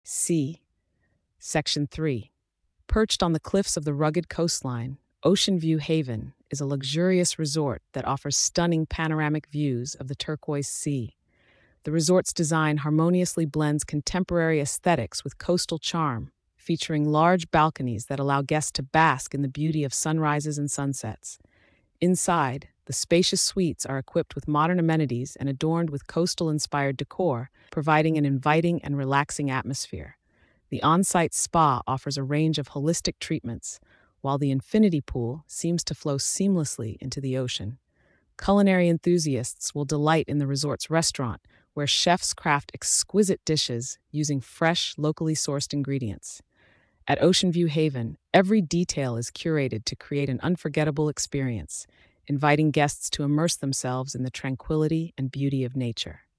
Sea. Section 3. Perched on the cliffs of the rugged coastline, Ocean View Haven is a luxurious resort that offers stunning panoramic views of the turquoise sea. The resort's design harmoniously blends contemporary aesthetics with coastal charm, featuring large balconies that allow guests to bask in the beauty of sunrises and sunsets. Inside, the spacious suites are equipped with modern amenities and adorned with coastal-inspired decor, providing an inviting and relaxing atmosphere. The on-site spa offers a range of holistic treatments, while the infinity pool seems to flow seamlessly into the ocean. Culinary enthusiasts will delight in the resort's restaurant, where chefs craft exquisite dishes using fresh, locally sourced ingredients. At Ocean View Haven, every detail is curated to create an unforgettable experience, inviting guests to immerse themselves in the tranquility and beauty of nature.